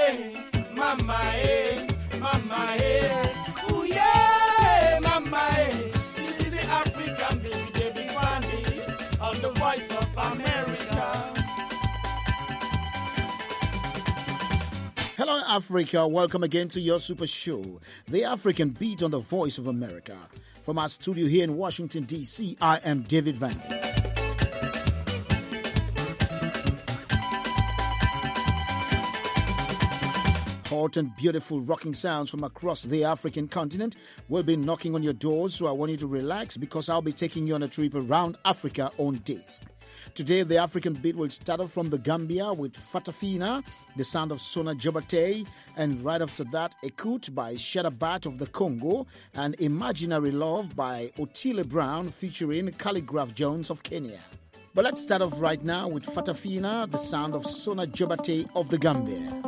mama, mama, ooh yeah, mama, this is the African baby, David Brandy, on the Voice of America. Hello, Africa. Welcome again to your super show, The African Beat on the Voice of America. From our studio here in Washington, D.C., I am David Vandy. Hot and beautiful rocking sounds from across the African continent will be knocking on your doors, so I want you to relax because I'll be taking you on a trip around Africa on disc. Today, the African beat will start off from the Gambia with Fatafina, the sound of Sona Jobate, and right after that, Ekut by Shadabat of the Congo, and Imaginary Love by Otile Brown featuring Calligraph Jones of Kenya. But let's start off right now with Fatafina, the sound of Sona Jobate of the Gambia.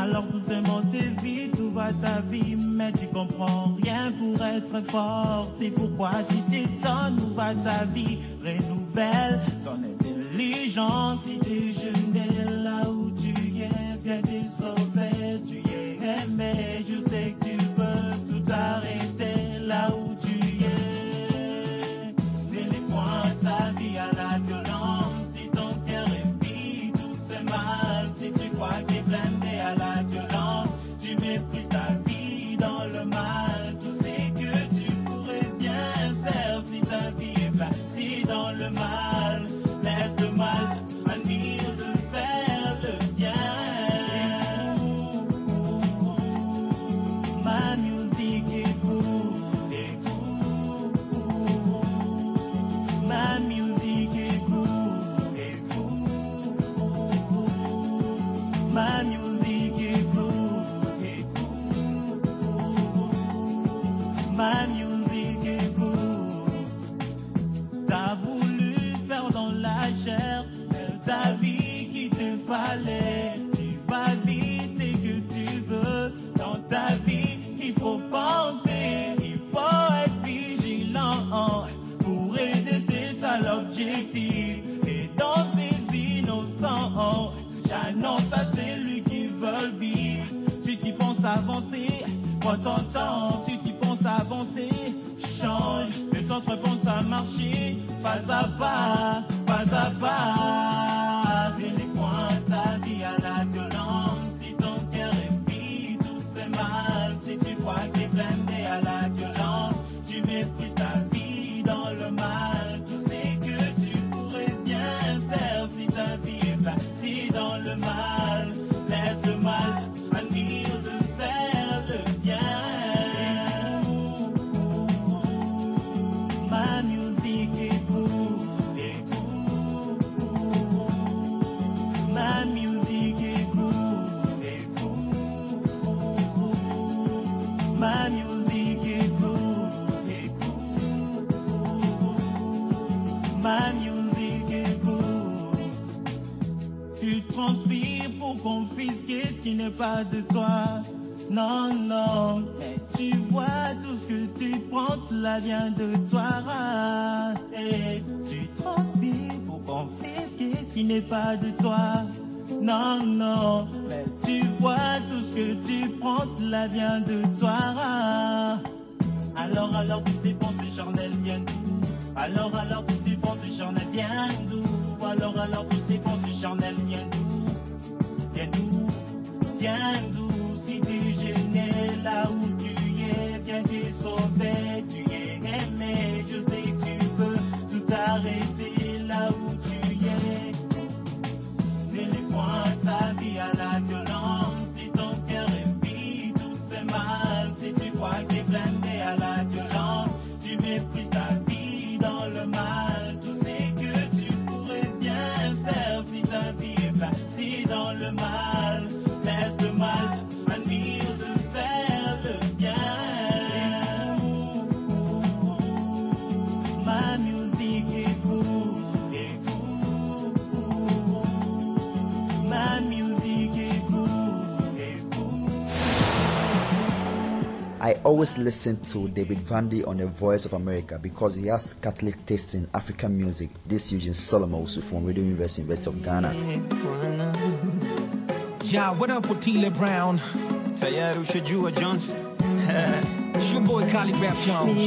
Alors tout c'est monté vite, tout va ta vie, mais tu comprends rien pour être fort. C'est pourquoi tu t'étonnes, où va ta vie, renouvelle ton intelligence. Si t'es jeune, dès là où tu es, viens te sauver, tu es aimé. Je sais que tu veux tout arrêter là où tu es. Délivre ta vie à la violence, si ton cœur est vide, tout c'est mal. Si tu crois que t'es blindé à la violence, tu méprises ta vie dans le mal. Tout ce que tu pourrais bien faire si ta vie est placée dans le mal. Laisse le mal admire de faire le bien. Ma musique écoute, écoute. Ma musique écoute, écoute. Ma musique écoute, écoute. Ma musique écoute. T'as voulu faire dans la chair ta vie qui te fallait. Tu vas vite, c'est que tu veux. Dans ta vie, il faut penser, il faut être vigilant. Pour aider, c'est ça l'objectif. Et dans ces innocents, j'annonce à celui qui veulent vivre. Si tu penses avancer, prends ton temps. Si tu penses avancer, change. Les autres pensent à marcher, pas à pas, pas à pas. Délivre ta vie à la violence. Si ton cœur est vide, tout c'est mal. Si tu crois que t'es blindé à la violence, tu méprises ta vie dans le mal. Tout ce que tu pourrais bien faire si ta vie est placée dans le mal. Laisse le mal admire de faire le bien. Ma musique écoute, écoute. Ma musique écoute, écoute. Ma musique écoute, écoute. Ma musique écoute. Tu transpires pour confisquer ce qui n'est pas de toi. Non, non, mais tu vois tout ce que tu penses, cela vient de toi. Et tu transpires pour confisquer ce qui n'est pas de toi. Non, non, mais tu vois tout ce que tu penses, cela vient de toi. Alors, toutes tes pensées charnelles viennent d'où? Alors, toutes tes pensées charnelles viennent d'où? Alors, toutes ces pensées charnelles viennent d'où? Viens d'où? Viens d'où? Si t'es gêné là où tu es, viens te sauver, tu es aimé. Je sais que tu veux tout arrêter là où tu es. Délivre ta vie à la violence. Si ton cœur est vide, tout c'est mal. Si tu crois que t'es blindé à la violence, tu méprises ta vie dans le mal. Tout ce que tu pourrais bien faire si ta vie est placée dans le mal. Laisse le mal admire de faire le bien. Ma musique écoute, écoute. Ma musique écoute, écoute. I always listen to David Vandy on The Voice of America because he has Catholic taste in African music. This Eugene Solomon from Radio University of Ghana. Yeah, what up with T-Lip Brown? Tayaru Shajua Jones. It's your boy Collie Rap Jones.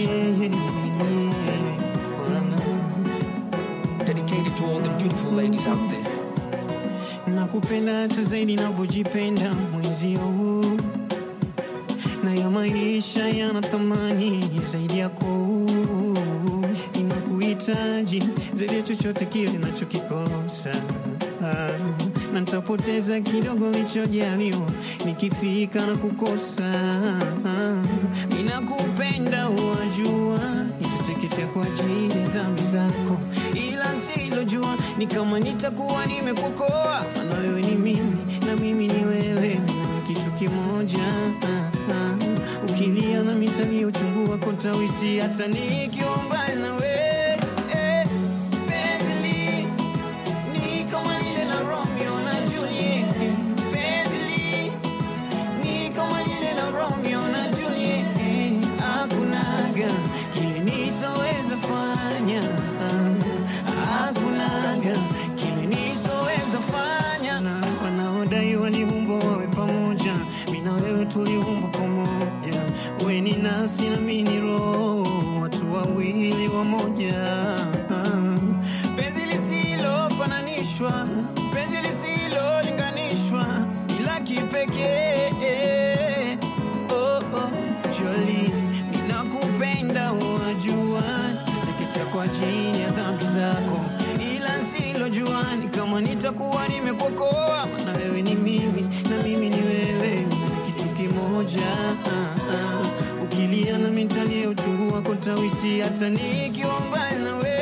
Dedicated to all the beautiful ladies out there. Nakupenda hata zaidi navyojipenda mwenzio. Na ya maisha yana thamani zaidi yako. Ninakuhitaji zaidi ya chochote kile ninachokikosa. Na nitapoteza kidogo nilichojaliwa nikifika na kukosa. Ninakupenda wajua, nitateketea kwa ajili ya dhambi zako. Ila silojua ni kama nitakuwa nimekukoa. Maana wewe ni mimi na mimi ni wewe, kitu kimoja. Ukilia na mitani uchungu wako tawisi hata nikiwa mbali na wewe. wanaodai waliumbwa wawe pamoja, mimi na wewe tuliumbwa pamoja. Wewe ni nafsi na mimi ni roho, watu wawili wamoja. Penzi lisilofananishwa, penzi lisilolinganishwa, ila kipekee. Oh oh, Jolie, ninakupenda wajua, nitateketea kwa ajili ya dhambi zako, ila silojua ni kama nitakuwa nimekuokoa. Maana wewe ni mimi na mimi ni wewe, kitu kimoja. Ukilia na mimi nitalia, uchungu wako tawisi hata nikiwa mbali na wewe.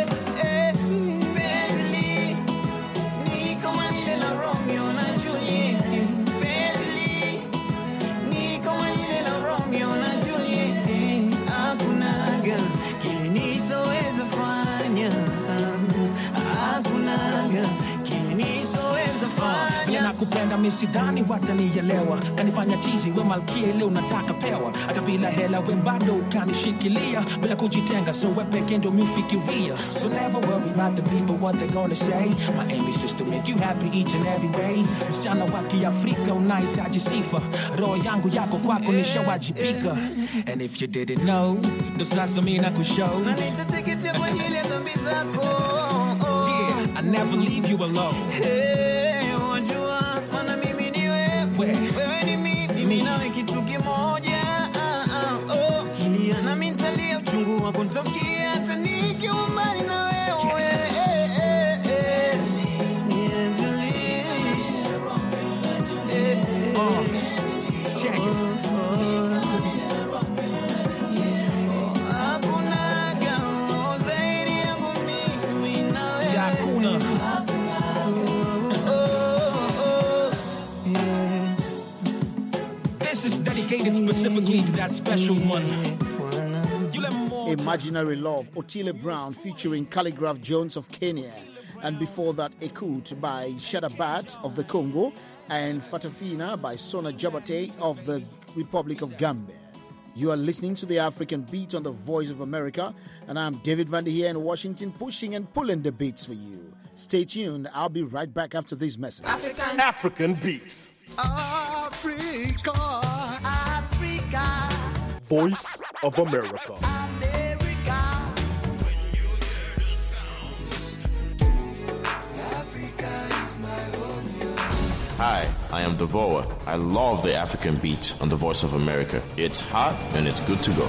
Kupenda misidhani watanielewa, kanifanya chizi we malkia ile unataka pewa, hata bila hela we bado ukanishikilia, bila kujitenga so we peke ndo mifikiria. So never worry about the people what they gonna say, my aim is just to make you happy each and every way. Msichana wa Kiafrika unahitaji sifa, roho yangu yako kwako nishawajibika, and if you didn't know, ndo sasa mimi nakushow na nitateketea kwa ile dhambi zako. Yeah, I never leave you alone. Wewe ni mimi nawe kitu kimoja. Kilia na mimi nitalia, uchungu wako nitafikia hata nikiwa mbali na wewe. Specifically to that special one. Imaginary Love, Otile Brown featuring Calligraph Jones of Kenya, and before that Ekut by Shadabat of the Congo, and Fatafina by Sona Jabate of the Republic of Gambia. You are listening to the African Beat on the Voice of America, and I'm David Vander here in Washington, pushing and pulling the beats for you. Stay tuned, I'll be right back after this message. African Beats. Africa. Voice of America. America. When you hear the sound, Africa is my home. Hi, I am Devoa. I love the African Beat on the Voice of America. It's hot and it's good to go.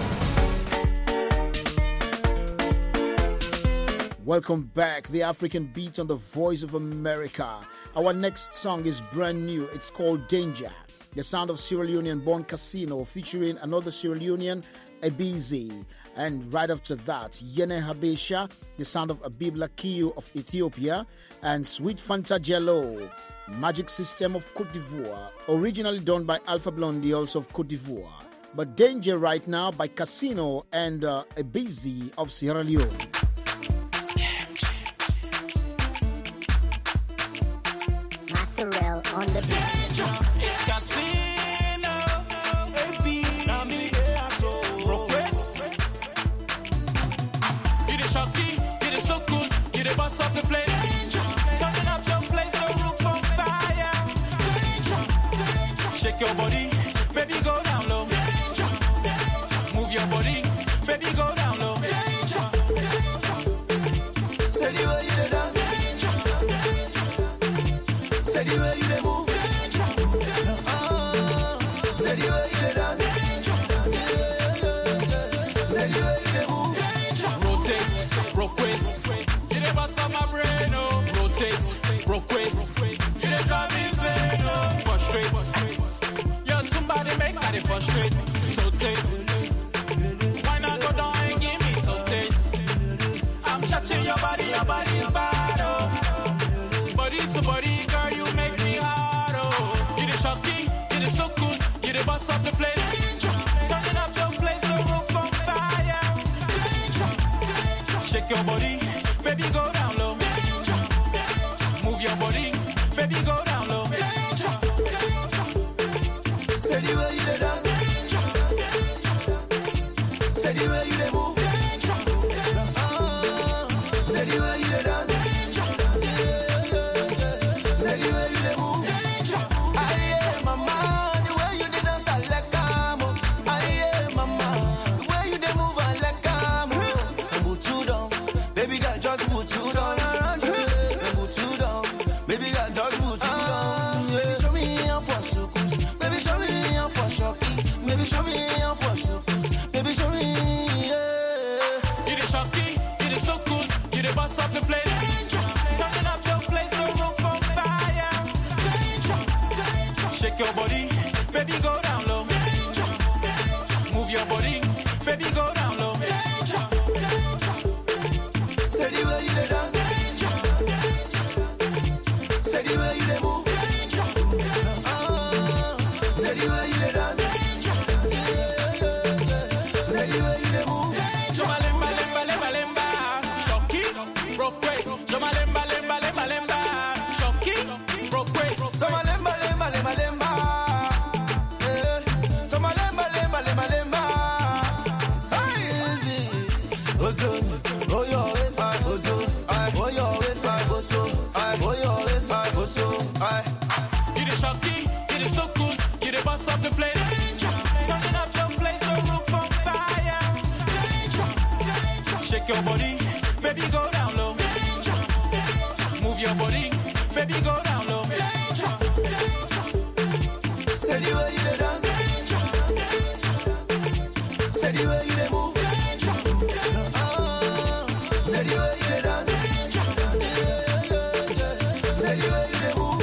Welcome back, the African Beat on the Voice of America. Our next song is brand new. It's called Danger. The sound of Sierra Leonean-born Casino featuring another Sierra Leonean, Ebizi. And right after that, Yene Habesha, the sound of Abib Lakiu of Ethiopia, and Sweet Fanta Jello, Magic System of Cote d'Ivoire, originally done by Alpha Blondy, also of Cote d'Ivoire. But Danger right now by Casino and Ebizi of Sierra Leone. Masterel on the beat. It's Casino, baby. Now me here so progress. You the shocky, you the soukous, you the boss of the place. Turning up your place, the roof on fire. Shake your body, baby, go down low. Move your body, baby, go down low. Say the way you the dance. Say the way you the move. Say the way you the dance. Say the way you the move. Rotate, request. You the boss of my brain, oh. Rotate, request. You the come insane, oh. Frustrate. You're somebody make me frustrate. So taste. Why not go down and give me so taste? I'm touching your body is bad, oh. Body to body, girl, you make me hard, oh. You the shocky, you the soukous, you the boss of the place. Turning up your place, the roof on fire. Shake your body, baby, go down low. Move your body, baby, go down low. Say the way you the dance. Say the way you the move. Say the way you the dance. Say the way you the move. for sukus. Baby, show me your for shocky. Baby, show me your for sukus. Baby, show me, yeah. You the shocky, you the sukus, you the boss of the place. Turning up your place, the roof on fire. Shake your body, baby, go down low. Move your body, baby, go down low. Say the way you dey dance. Say the way you dey move. Say the way you dey dance. Say the way you dey move. Joma lemba, lemba, lemba, lemba. Shocky, broke waist. Joma lemba, lemba, lemba, lemba. Shocky, broke waist. Toma lemba, lemba, lemba, lemba. Toma lemba, lemba, lemba, lemba. Easy. Ozo, oh your waist, ozo, oh your waist, ozo, oh your waist, ozo, You the shocky, you the sukus, you the boss of the place. Turning up your place, the roof on fire. Shake your body, baby, go down low. Move your body, baby, go down low. Say the way you dey dance. Say the way you dey move. Say the way you dey dance. Say the way you dey move.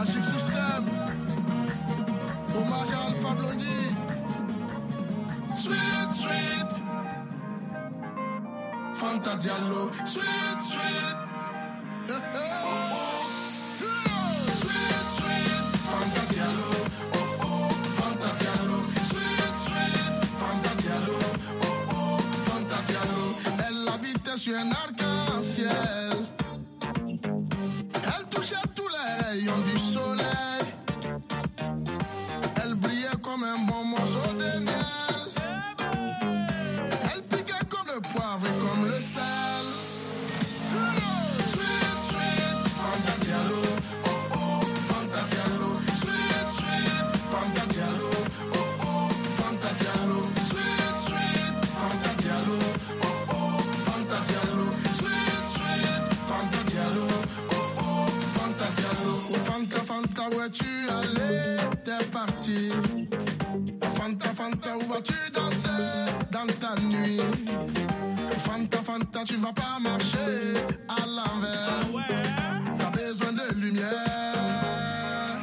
Magic System. Hommage à Alpha Blondie. Sweet, sweet. Fanta Diallo. Sweet, sweet. Sweet, sweet. Fanta Diallo. Fanta Diallo. Sweet, sweet. Fanta Diallo. Fanta Diallo. Elle habitait sur un arc-en-ciel. Elle touchait tous les rayons du soleil. Elle brillait comme un bon morceau de miel. Elle piquait comme le poivre et comme le sel. Sweet, sweet, Fanta Diallo. Fanta Diallo. Sweet, sweet, Fanta Diallo. Fanta Diallo. Sweet, sweet, Fanta Diallo. Fanta Diallo. Sweet, sweet, Fanta Diallo. Fanta Diallo. Fanta, Fanta, où es-tu allé? T'es parti. Fanta, Fanta, où vas-tu danser dans ta nuit? Fanta, Fanta, tu vas pas marcher à l'envers. T'as besoin de lumière.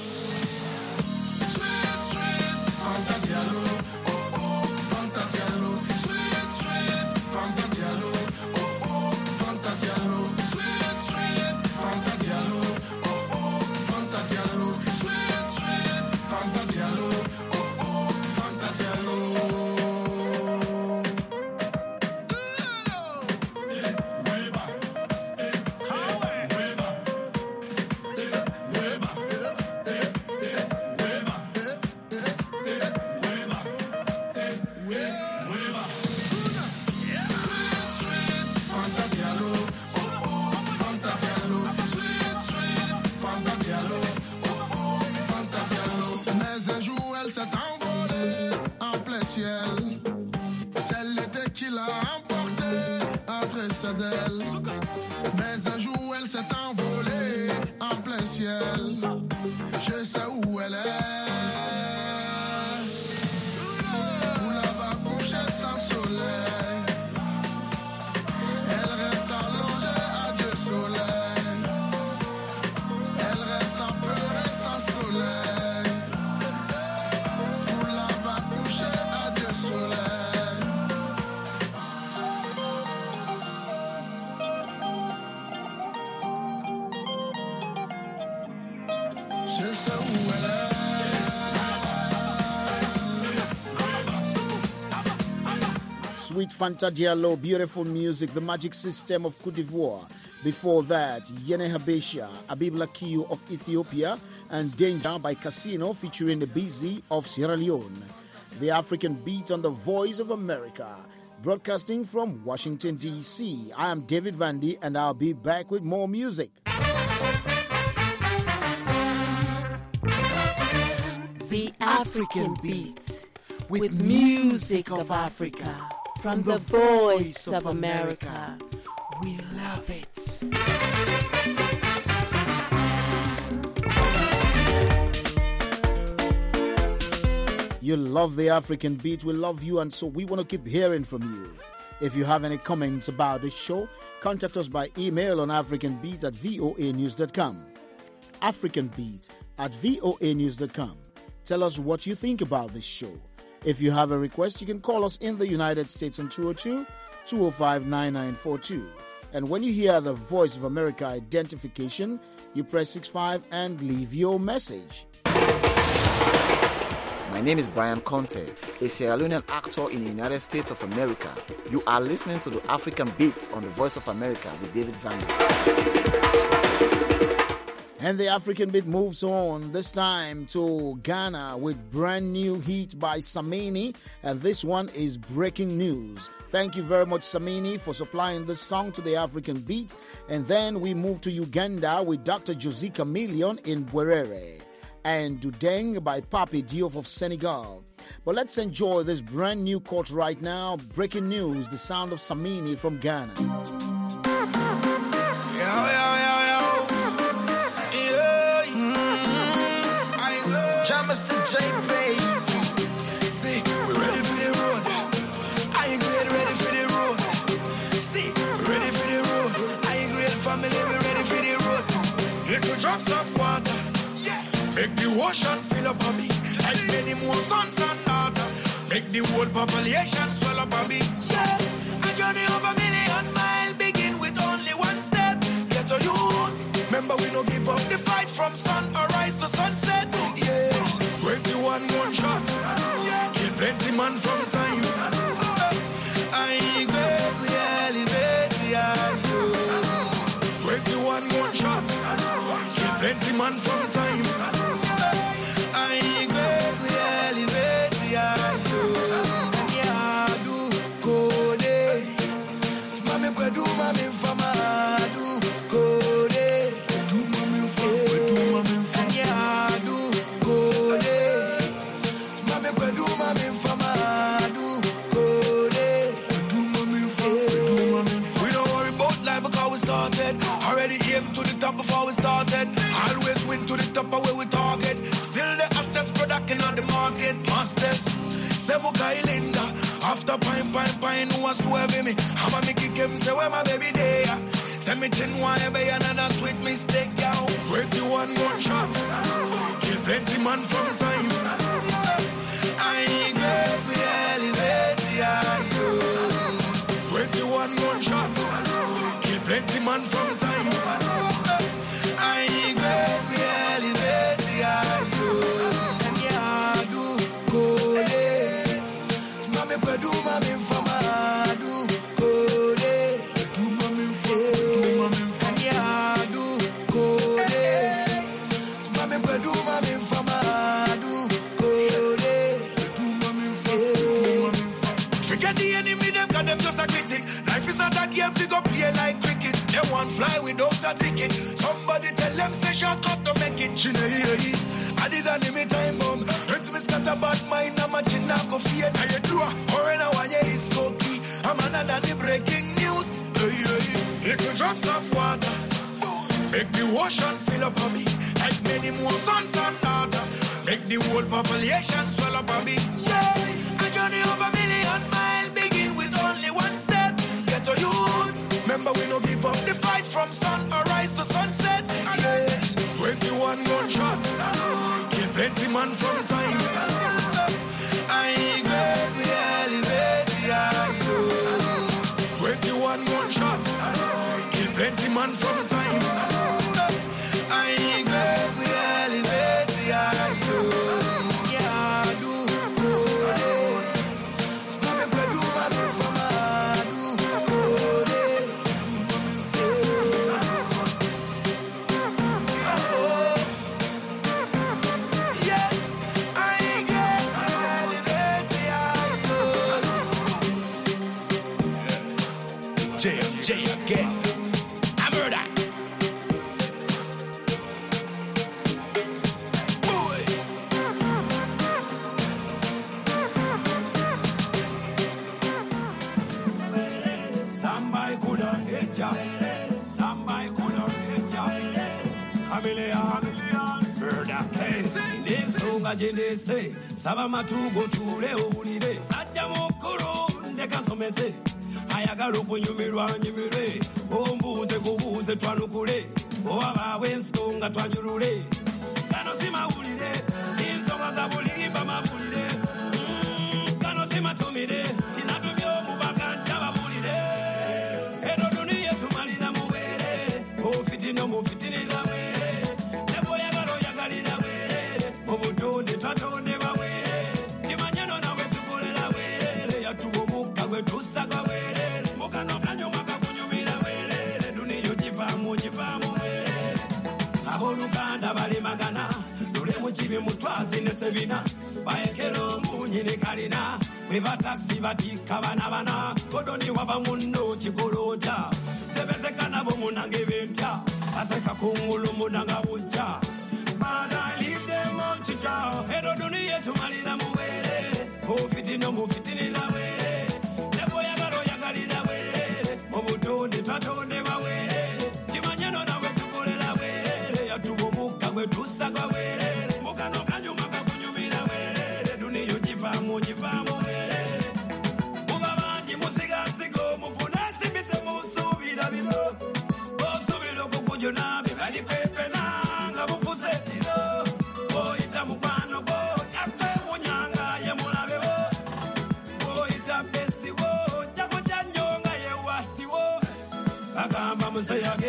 Sweet, sweet, Fanta Diallo. Fanta Diallo. Sweet, sweet, Fanta Diallo. Fanta Diallo. Sweet, sweet, Fanta Diallo. Fanta Diallo. Sweet, sweet, Fanta Diallo. Fanta Diallo. Mais un jour elle s'est envolée en plein ciel. C'est l'été qui l'a emportée entre ses ailes. Mais un jour elle s'est envolée en plein ciel. Je sais où elle est. Tout là-bas couché sans soleil. Elle reste allongée à Dieu soleil. Elle reste à pleurer sans soleil. Tout là-bas couché à Dieu soleil. Je sais où elle est. Sweet Fanta Diallo, beautiful music, the Magic System of Cote d'Ivoire. Before that, Yene Habesha, Abib Lakiu of Ethiopia, and Danger by Casino featuring the BZ of Sierra Leone. The African Beat on the Voice of America. Broadcasting from Washington, D.C. I am David Vandy, and I'll be back with more music. The African Beat, with music of Africa, from the Voice of America. We love it. You love the African Beat, we love you, and so we want to keep hearing from you. If you have any comments about the show, contact us by email on africanbeat@voanews.com. africanbeat@voanews.com. Tell us what you think about this show. If you have a request, you can call us in the United States on 202-205-9942. And when you hear the Voice of America identification, you press 65 and leave your message. My name is Brian Conte, a Sierra Leonean actor in the United States of America. You are listening to the African Beat on the Voice of America with David Vandy. And the African Beat moves on, this time to Ghana with brand new heat by Samini, and this one is Breaking News. Thank you very much, Samini, for supplying this song to the African Beat. And then we move to Uganda with Dr. Josie Chameleon in Bwerere, and Dudeng by Papi Diouf of Senegal. But let's enjoy this brand new cut right now. Breaking News, the sound of Samini from Ghana. Mr. JP, see, we're ready for the road. I ain't ready for the road. See, we're ready for the road. I ain't family, we're ready for the road. Little drops of water, Make the ocean fill up a bit. Like many more sons and daughters. Make the whole population swell up a bit. Yeah, a journey of 1,000,000 miles begin with only one step. Get a youth. Remember we no give up the fight from sunrise to sunset. Yeah, 21 gunshot. Kill plenty man from time. I great, we elevate, we are you. 21 gunshot. Kill plenty man from time. I great, we elevate, we are you. Yeah, do code. Mami kwedu, mami fama. Do code. Do mami fama. Yeah, do code. Mami kwedu, mami fama. Do code. Do mami fama. We don't worry about life because we started. Already aim to the top before we started. Always win to the top of where we target. Still the hottest product in the market. Masters, Semuka Ilinda. After pine, who was swerving me. I'ma make it him say where my baby there. Send me chin wire by another sweet mistake, yo. 21 gunshot. Kill plenty man from time. I great, we elevate, we are you. 21 gunshot. Kill plenty man from time. I great, we elevate, we are you. And yeah, do code. Mami kwedu, mami fama. Do code. Do mami fama. And yeah, do code. Mami kwedu, mami fama. Do code. Do mami fama. Forget the enemy, them cause them just a critic. Life is not a game, we go play like cricket. They want fly without a ticket. Somebody tell them say shortcut to make it. Chiney, at this enemy time bomb. Hurt me scatter bad mind, I'm a china coffee and I do a or in a one year is cookie. I'm another breaking news. Little drops of water. Make the ocean fill up a bit. Like many more sons and daughters. Make the whole population swell up a bit. Yeah, a journey of 1,000,000 miles begin with only one step. Get a youth. Remember we no give up the fight from sunrise to sunset. Yeah, 21 gunshot. Kill plenty man from time. I great, we elevate, we are you. 21 gunshot. Kill plenty man from time. I great, we elevate, we are you. Yeah, do code. Mami kwedu, mami fama. Do code. Yeah, I great, we elevate, we are you. JMJ again. I murder. Boy. Somebody coulda hit ya. Somebody coulda hit ya. Chameleon, murder case. Nesunga jenese. Saba matugo tule owulire. Sajja mukulu ndeka nsomese. Ayagala okunyumirwa nyumire. Ombuuze kubuuze twanukule. Owabaawo ensonga twanjulule. Kano si mawulire. Si nsonga za bulimba mawulire. Kano si matumire. Kinatumye omubaka njababulire. Eno duniya tumalira muwere. Ofitina mufitinira were. Ne bw'oyagala oyagalira were. Mu butonde twatonde bawere. Kimanyeno nawe tukolera were. Yatuwa omukka gwe tusaga were. Mukano kanyuma kakunyumira were. Duniya ogivaamu were. Abooluganda balimagana. Lule mu kibi mutwazi ne sebina. Bayekera omunyi ne kalina. Bwe bataxi batikka bana. Kodoni wava munno kikolota. Tebezeka nabo munange bentya. Aseka kungulu munanga bujja. But I leave them on chicha. Eno duniya tumalira muwere. Ofitina mufitinira were. Ne bw'oyagala oyagalira were. Mu butonde twatonde bawere. Kimanyeno nawe tukolera were. Yatuwa omukka gwe tusaga were. Mukano kanyuma kakunyumira were. Duniya ogivaamu were. Muba bangi musigansigo mufune ensimbi temusuubira bino. Osuubira okukujuna bye bali kwepena nga bufuse ekiro.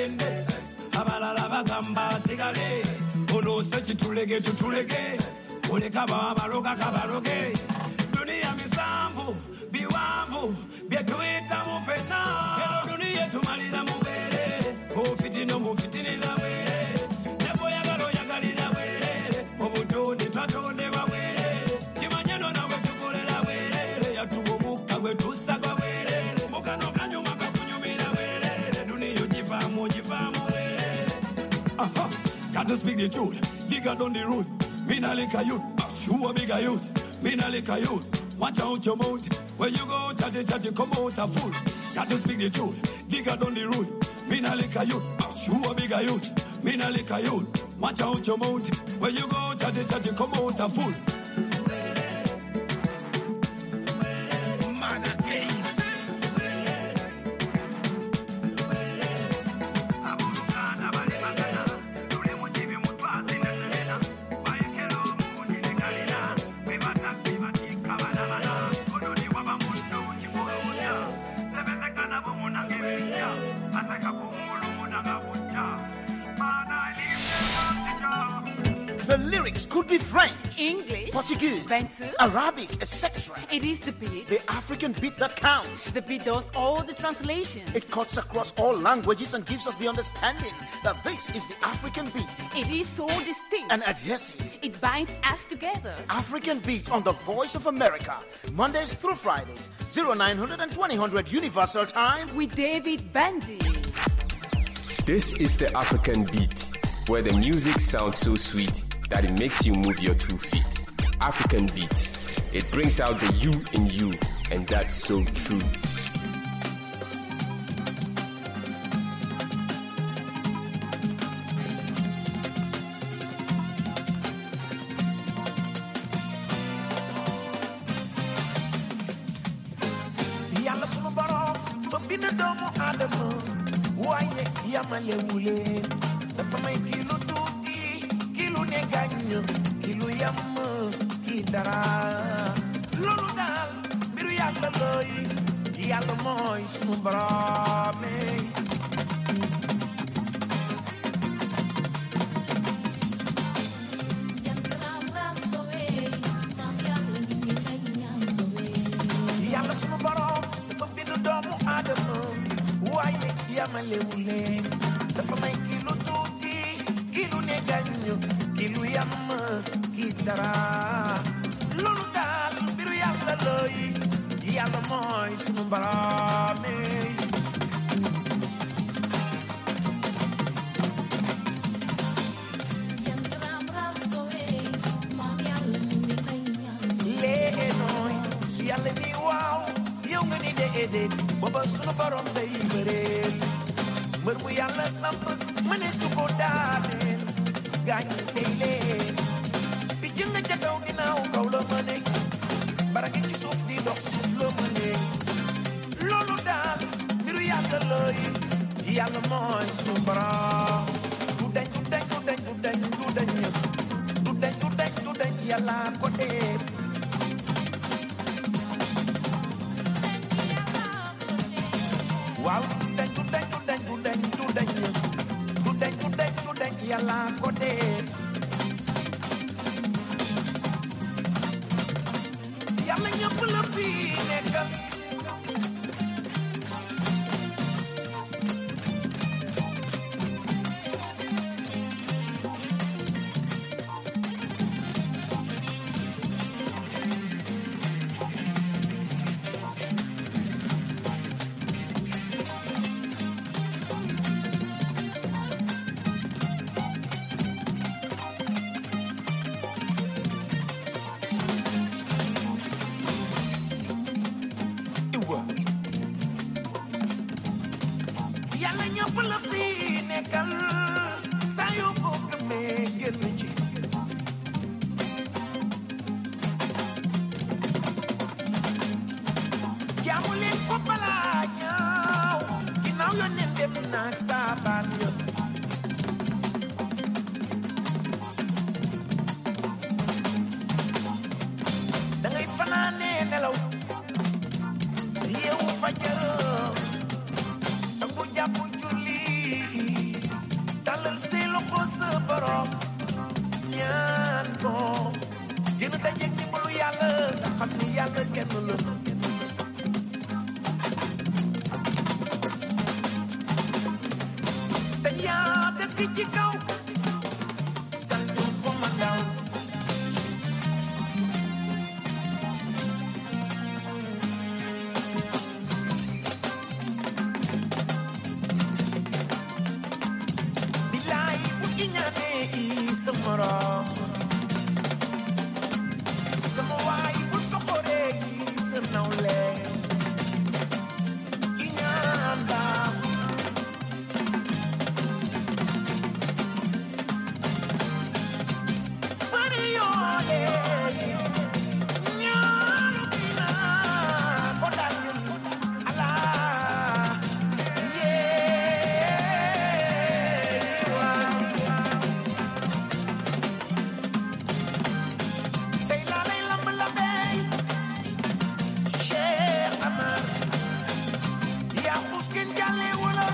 agende abalala bagamba sigale ono sechi tulege tutulege oleka babaroga kabaroge dunia misamvu biwamvu byetuita mufena eno dunia tumalira mubere ofitino mufitinira were nebo yagalo yagalira were obutonde twatonde bawere chimanyano nawe tukolera were yatubomuka gwe tusaga were mukano kanyuma kakunyumira were dunia jifamu were got to speak the truth digga down the road me na like a youth you a bigger youth me na like a youth watch out your mouth when you go chatty come out a fool got to speak the truth digga down the road me na like a youth you a bigger youth me na like a youth watch out your mouth when you go chatty come out a fool The lyrics could be French, English, Portuguese, Bantu, Arabic, etc. It is the beat. The African beat that counts. The beat does all the translations. It cuts across all languages and gives us the understanding that this is the African beat. It is so distinct and adhesive. It binds us together. African beat on the Voice of America, Mondays through Fridays, 0900 and 2000 Universal Time with David Bandy. This is the African beat, where the music sounds so sweet that it makes you move your 2 feet. African beat. It brings out the you in you, and that's so true. Yalla sunu borom fa bind doomu Adama waaye yamale wule dafa may kilo tuuti kilo ne gàññ kilo yam ki dara loolu daal mbiru yàlla looy yàlla mooy sunu borom yàlla sunu borom dafa bind doomu Adama waaye yamale wule dafa may kilo tuuti kilo ne gàññ kilo yam ki dara loolu daal mbiru yàlla looy yàlla mooy sunu borom lee nooy si yàlla ni waaw yow nga ni déedéet booba sunu borom day bëreel mbër mu yàlla samp mëne su ko daaneel gaañ tey leen bi jënga ca kaw ginnaaw kaw la mëne bara ngi ci suuf di dox suuf la mëne loolu daal mbiru yàlla looy yàlla mooy sunu borom du dañ du dañ du dañ du dañ du dañ du dañ du dañ du dañ yàlla ko def waaw du dañ du dañ du dañ du dañ du dañ du dañ du dañ du dañ yàlla ko def yàlla ñëpp la fi nekkal yàlla ñëpp la fi nekkal saa yoo ko gëmee génn ci jaamu leen ko balaa ñaaw ginnaaw yónneen dem naag saabaan ya da ngay fanaanee nelaw yeewu fajar sangu jàpp julli borom ñaan ko gën a dajeeg ni balu yàlla nga xam ni yàlla kenn la te yaa dëkk ci kaw santu ko ma daw bilaay bu iñaane i samara sama waay bu soxoree i sa nawle iñaan daam fari yoole ñaanu dina ko daal ñun ala yee waaw tey laa lay lamb lambey Cheikh Amar yaa xus kenn jàllee wala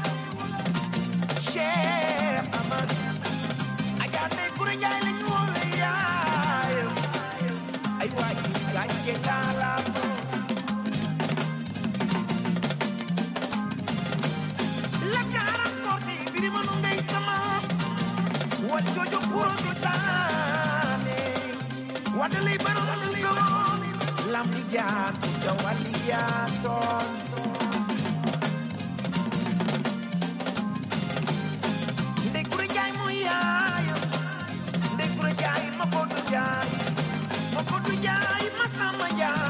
Cheikh Amar ajaar ne kure njaay la ñu woowe yaayam ay waay gànje daalaam la kaaram porte biri mënu ngay sama wal joojo kuro di saane wadalay baroon doon lam di jaan ja wali yaa toon ndey kure njaay mooy yaayam ndey kure njaay ma kodu njaay ma sama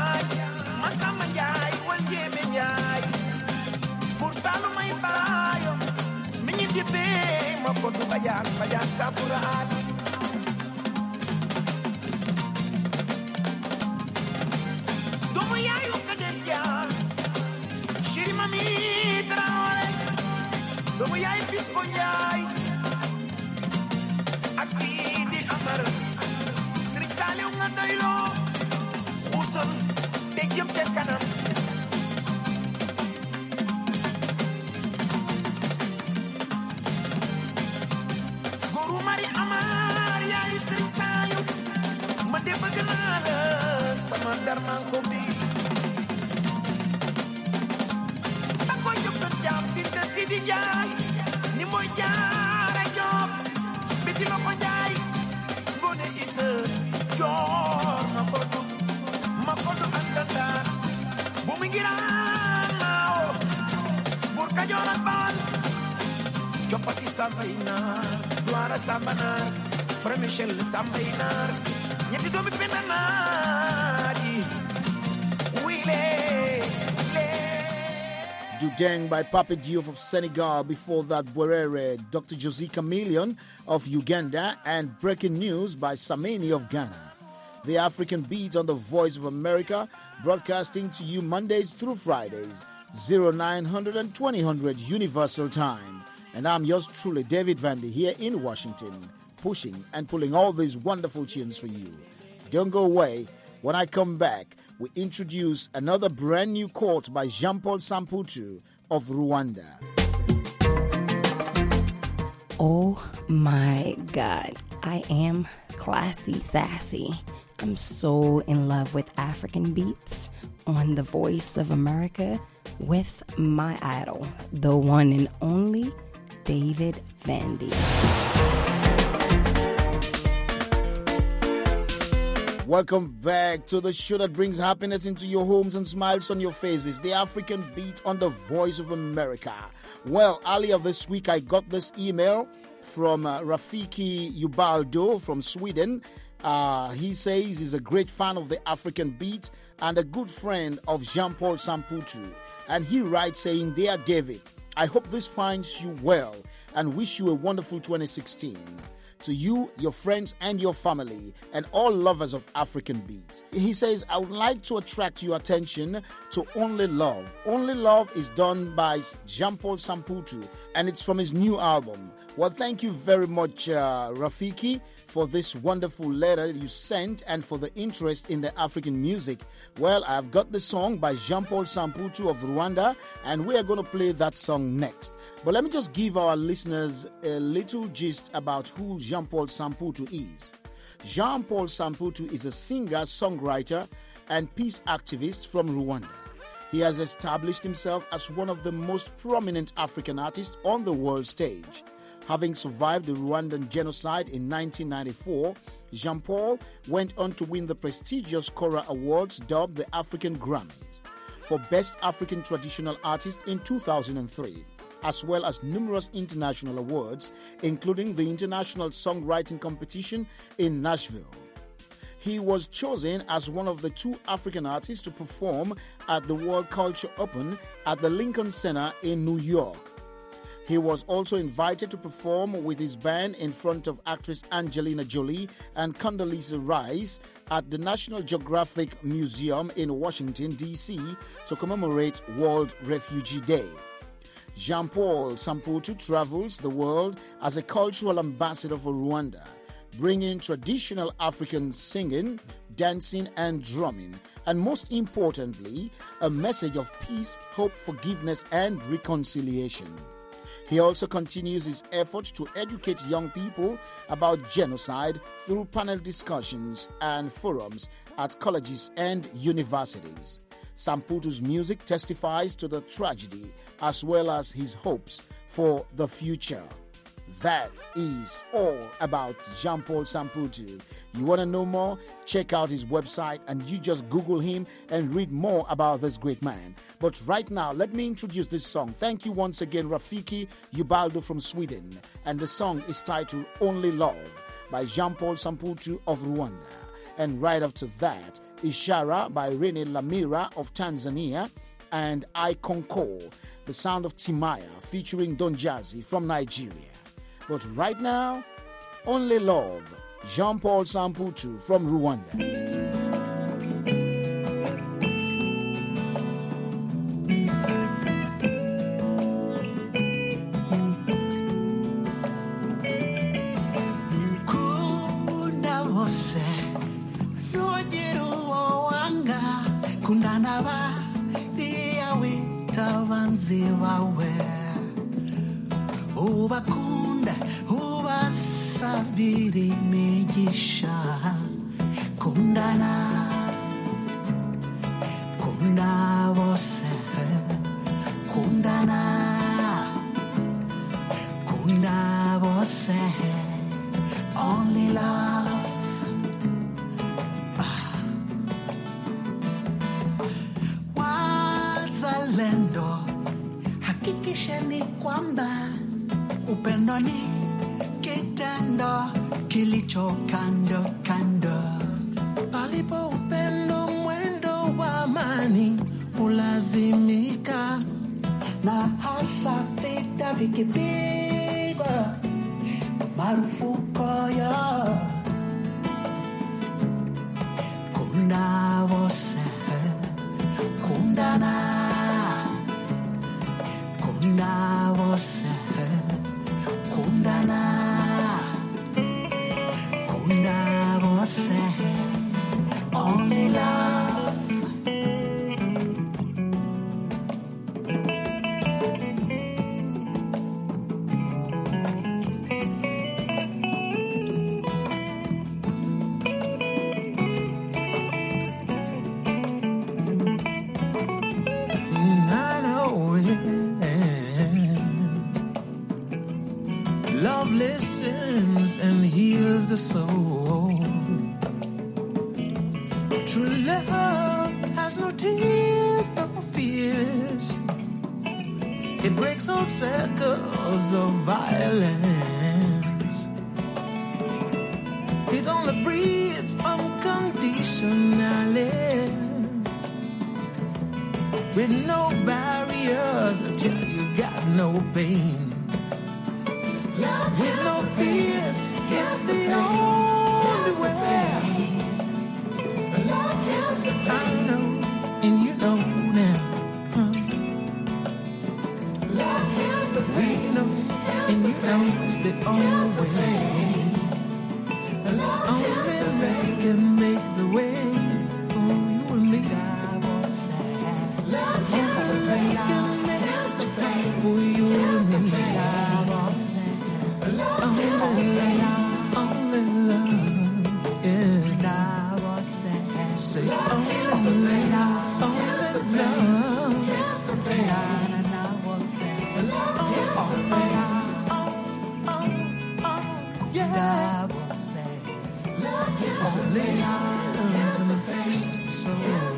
njaay wal jéeme njaay pour saalu may baayam mi ñi dibbee ma kodu bajaan saafura aadi doomu yaayu ka den jaar chéri mami Traoré doomu yaay bis ko njaay ak Sidi Amar Sëriñ Saaliw nga doyloo xuusal te jëm ca kanam góoru mari Amar yaayu Sëriñ Saaliw ma de bëgg naa la sama darman ko bi ak koy jóg sa jaam dinte Sidi Njaay ni mooy jaara joob biti la ko njaay ngone isa joor ma kodu andandaar bu mi ngiraan naawo buur Kajoor ak Bawal coppati sambay naar duwaara samba naar Fra Michel sambay naar ñetti doomi penda naar yi wile Dudeng by Papa Diouf of Senegal. Before that, Bwerere, Dr. Josie Chameleon of Uganda, and Breaking News by Sameni of Ghana. The African Beat on the Voice of America, broadcasting to you Mondays through Fridays, 0900 and 2000 Universal Time. And I'm yours truly, David Vandy, here in Washington, pushing and pulling all these wonderful tunes for you. Don't go away. When I come back, we introduce another brand new quote by Jean-Paul Samputu of Rwanda. Oh my God, I am classy, sassy. I'm so in love with African beats on the Voice of America with my idol, the one and only David Vandy. Welcome back to the show that brings happiness into your homes and smiles on your faces, the African Beat on the Voice of America. Well, earlier this week I got this email from Rafiki Ubaldo from Sweden. He says he's a great fan of the African Beat and a good friend of Jean-Paul Samputu. And he writes saying, "Dear David, I hope this finds you well and wish you a wonderful 2016. To you, your friends, and your family, and all lovers of African beats." He says, "I would like to attract your attention to Only Love." Only Love is done by Jean-Paul Samputu, and it's from his new album, Well, thank you very much, Rafiki, for this wonderful letter you sent and for the interest in the African music. Well, I've got the song by Jean-Paul Samputu of Rwanda, and we are going to play that song next. But let me just give our listeners a little gist about who Jean-Paul Samputu is. Jean-Paul Samputu is a singer, songwriter, and peace activist from Rwanda. He has established himself as one of the most prominent African artists on the world stage. Having survived the Rwandan genocide in 1994, Jean-Paul went on to win the prestigious Kora Awards dubbed the African Grammys for Best African Traditional Artist in 2003, as well as numerous international awards, including the International Songwriting Competition in Nashville. He was chosen as one of the 2 African artists to perform at the World Culture Open at the Lincoln Center in New York. He was also invited to perform with his band in front of actress Angelina Jolie and Condoleezza Rice at the National Geographic Museum in Washington, D.C. to commemorate World Refugee Day. Jean-Paul Samputu travels the world as a cultural ambassador for Rwanda, bringing traditional African singing, dancing, and drumming, and most importantly, a message of peace, hope, forgiveness, and reconciliation. He also continues his efforts to educate young people about genocide through panel discussions and forums at colleges and universities. Samputu's music testifies to the tragedy as well as his hopes for the future. That is all about Jean-Paul Samputu. You want to know more? Check out his website and you just Google him and read more about this great man. But right now, let me introduce this song. Thank you once again, Rafiki Ubaldo from Sweden. And the song is titled Only Love by Jean-Paul Samputu of Rwanda. And right after that, Ishara by Rene Lamira of Tanzania. And I Concur, the sound of Timaya featuring Don Jazzy from Nigeria. But right now, Only Love, Jean-Paul Samputu from Rwanda. Kuna você, yogero wanga, kuna naba, diawe tavanzi wawe, ubakunda, ubasabiri migisha, kundana, kunda você, kundana, kunda você. Only love. Wazalendo, hakikisheni kwamba upendo ni kitendo kilicho kando kando. Palipo upendo mwendo wa amani ulazimika, na hasa vita vikipigwa marufuku ya kunda você, kundana, kunda você, kundana, kunda você, only love. Love listens and heals the soul. True love has no tears, no fears. It breaks all circles of violence. It only breathes unconditionally, with no barriers until you got no pain. With no fears, it's the only way. I know, and you know now. We know, and you know it's the Only can make the way for you and me. Only can make such a way for you and me. Only love, yeah. Say only love. Yeah. It's the lessons and affections the soul.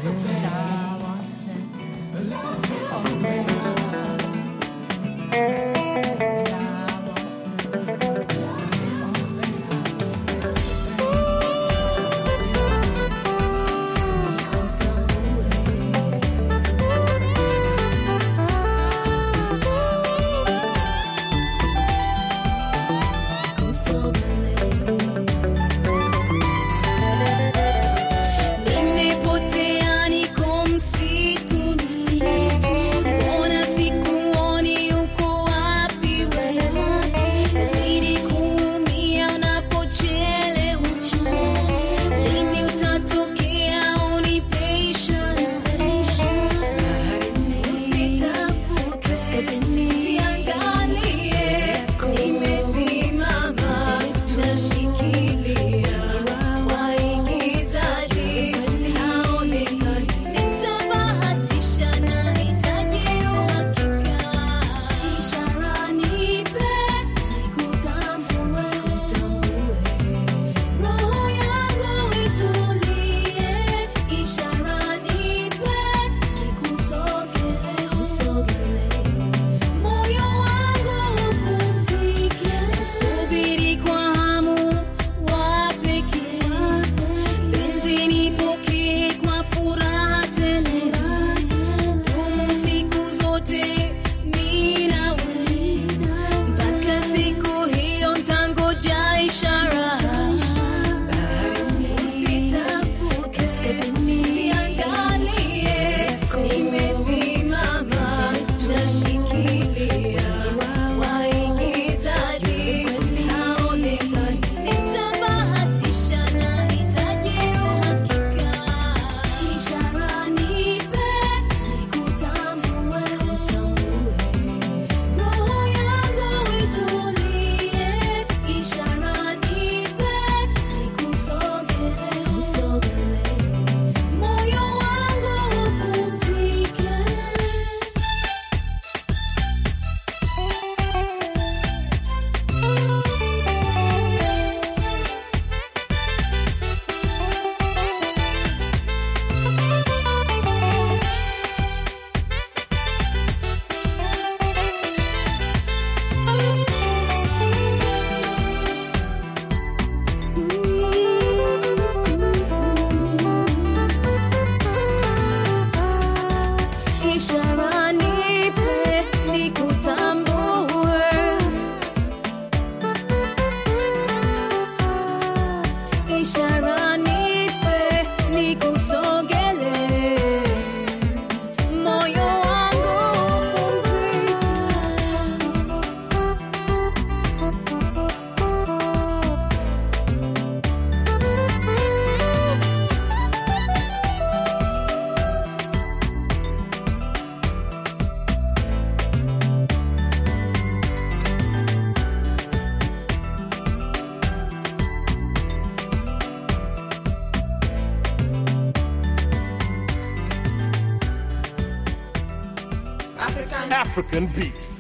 African beats.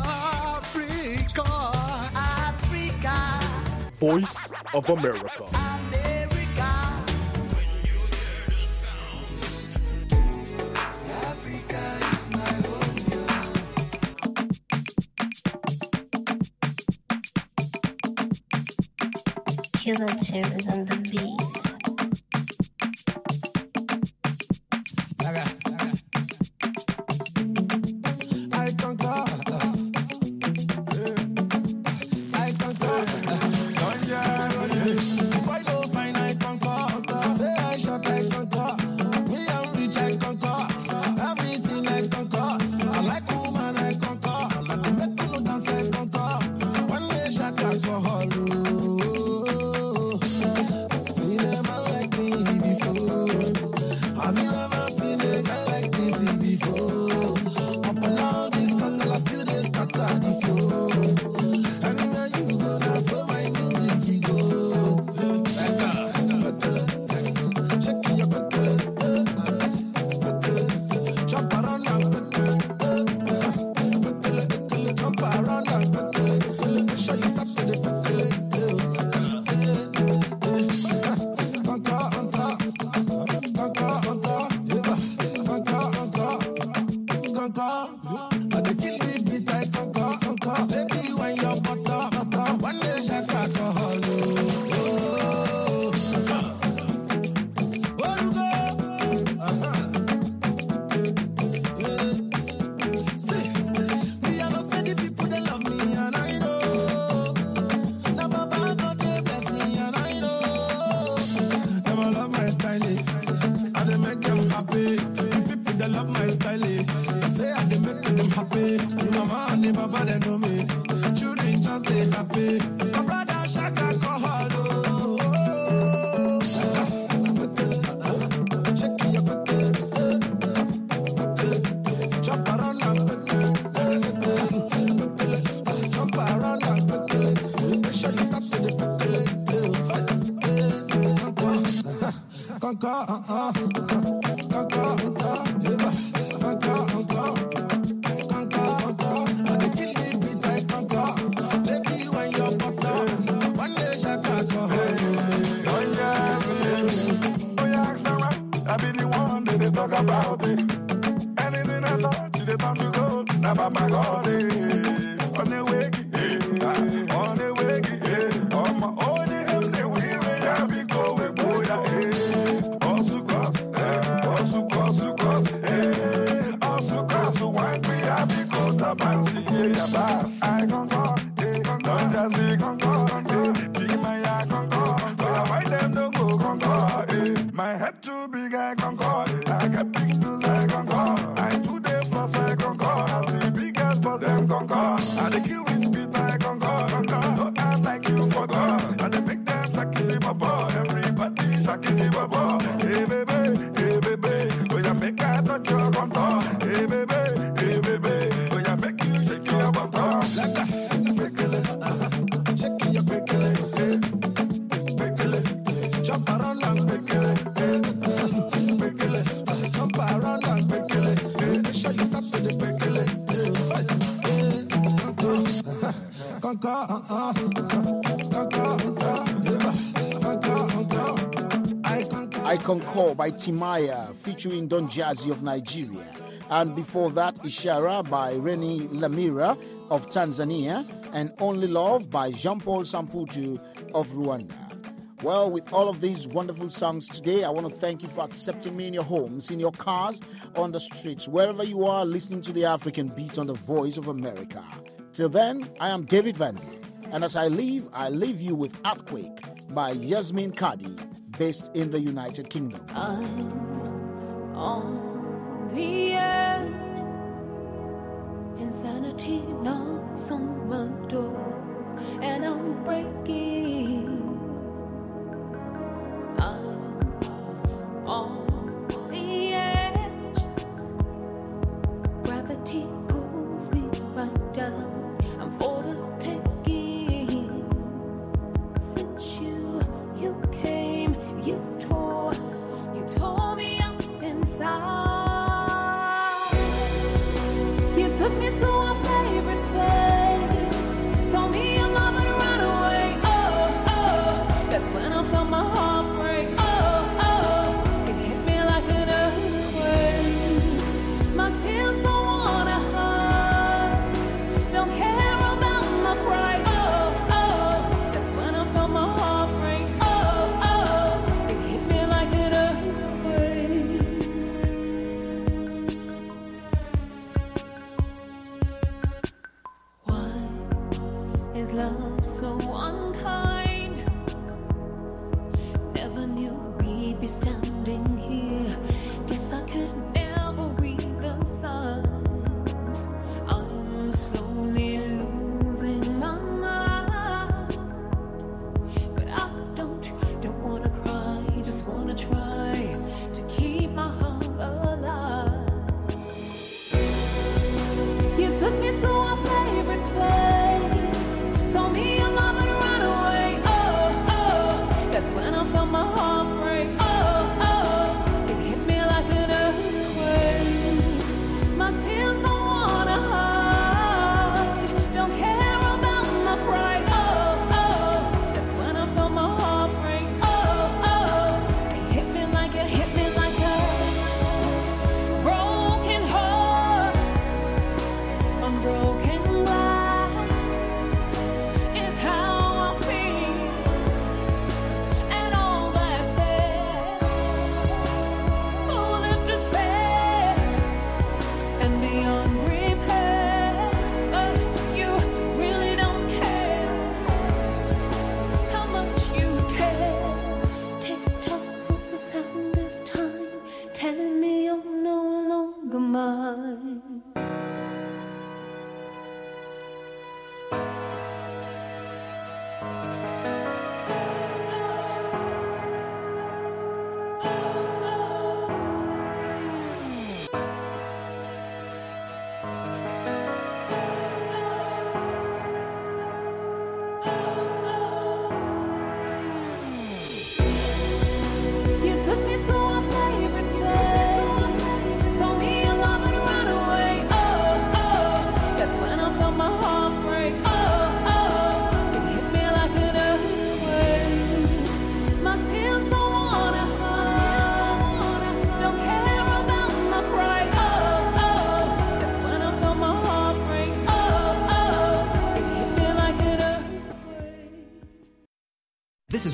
Africa, Africa. Voice of America. Killer Terrors on the beat. About it. Anything I thought, you did to go. Now, my God, on the way, on the way, on my own, the way, I be going, boy, also cross, one way, I be caught up and see your bass. I can't go, don't just see, can't go, see my eye, can't go, but I find them don't go, can't go, my head too big, I can't go. I got big news, I can't go. I today plus, I can't go. I see big ass, but them can't go. And they kill with speed, I can't go. Don't act like you forgot. And they make them shakity baba. Everybody shakity baba. Hey baby, oh yeah, make I touch your contour. Hey baby, oh yeah, make you shake your bum. Like that, shake your pickle, jump around like pickle. Jump around and pickle it. Make sure you stop with the pickle it. I Concur by Timaya featuring Don Jazzy of Nigeria. And before that, Ishara by Reni Lamira of Tanzania. And Only Love by Jean-Paul Samputu of Rwanda. Well, with all of these wonderful songs today, I want to thank you for accepting me in your homes, in your cars, on the streets, wherever you are listening to the African Beat on the Voice of America. Till then, I am David Vandy, and as I leave you with Earthquake by Yasmin Kadi, based in the United Kingdom. I'm on the edge, insanity knocks on my door, and I'm breaking. On the edge, gravity pulls me right down. I'm for the taking. Since you came, you tore me up inside. You took me to our favorite place, told me you love and run away. Oh, oh.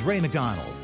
Ray McDonald.